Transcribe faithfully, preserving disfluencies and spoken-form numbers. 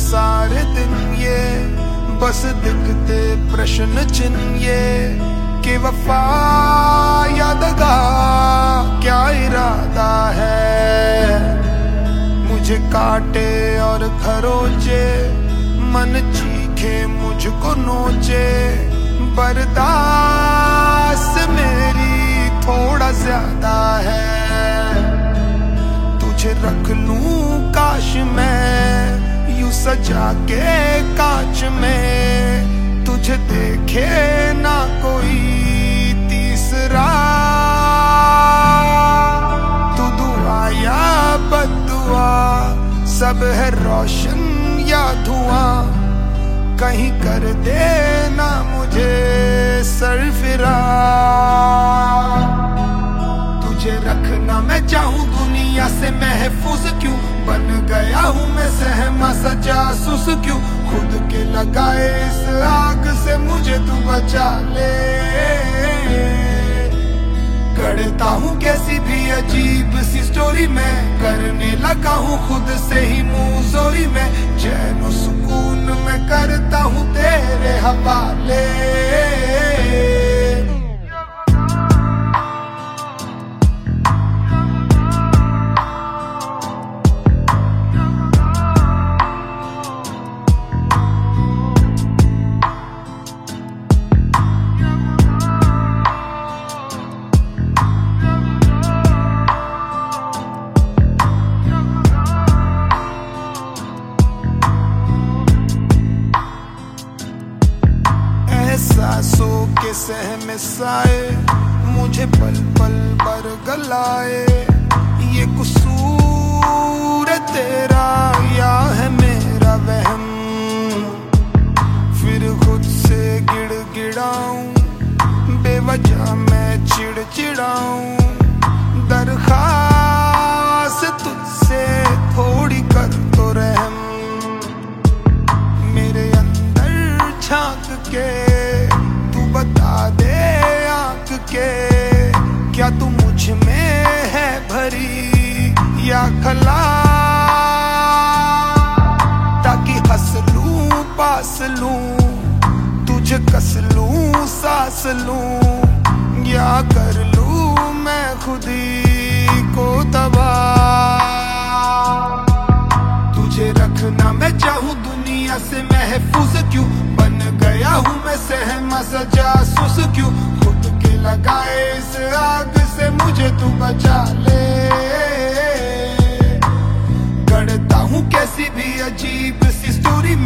सारे दिन ये बस दिखते प्रश्न चिन्ह ये कि वफा या दगा क्या इरादा है। मुझे काटे और खरोचे मन चीखे मुझको नोचे, बर्दाश्त मेरी थोड़ा ज्यादा है। तुझे रख लूं काश मैं यूं सजा के कांच में, तुझे देखे ना कोई तीसरा। तू दुआ या बद्दुआ सब है रोशन या धुआं, कहीं कर देना मुझे सरफिरा। तुझे रखना मैं चाहूं दुनिया से महफूज क्यों, बन गया हूं मैं सहमा सा जासूस क्यों। खुद के लगाए इस आग से मुझे तू बचा ले। गढ़ता हूँ कैसी भी अजीब सी स्टोरी मैं, करने लगा हूँ खुद से ही मुंहजोरी में। चैन सुकून मैं करता हूँ तेरे हवाले। एहसासों के सहमे साए मुझे पल पल पर गलाए। ये कसूर है तेरा या है मेरा वहम, फिर खुद से गिड़गिड़ाऊं बेवजह मैं चिड़चिड़ाऊं। दरखास्त तुझसे थोड़ी कर तो रहम, मेरे अंदर झांक के बता दे आंख के, क्या तू मुझ में है भरी या खला। ताकि हंस लूं पास लूं तुझे कस लूं सांस लूं, या कर लूं मैं खुद ही को तबाह। तुझे रखना मैं चाहूं दुनिया से महफूज क्यों, बन गया हूँ मैं सहमा सा जासूस क्यों। खुद के लगाए इस आग से मुझे तू बचा ले। गढ़ता हूँ कैसी भी अजीब सी स्टोरी